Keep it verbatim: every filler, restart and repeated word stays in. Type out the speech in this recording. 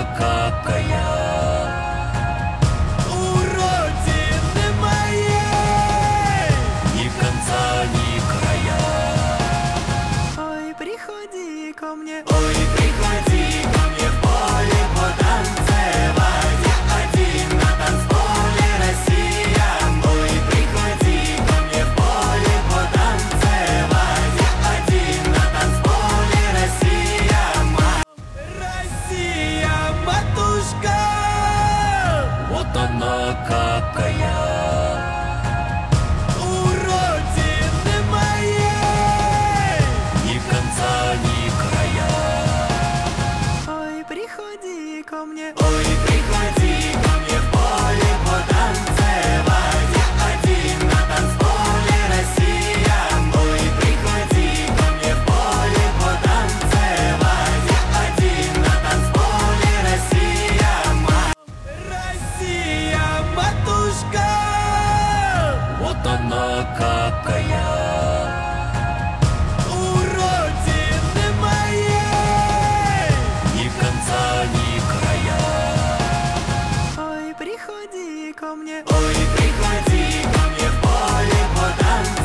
какая. У родины моей Ни конца, ни края. ой, приходи ко мне, Ой, приходи ко мне в поле потанцевать. Я один на танцполе, Россия. Ой, приходи ко мне в поле потанцевать. Я один на танцполе, Россия. Россия, матушка. Вот она какая. У родины моей Ни конца, ни края. ой, приходи ко мне, Ой, приходи ко мне в поле потанцевать. Я один на танцполе, Россия. Ой, приходи ко мне в поле потанцевать. Я один на танцполе, Россия. Россия, матушка. Вот она какая. У родины моей Ни конца, ни края. ой, приходи ко мне, Ой, приходи ко мне в поле потанцевать.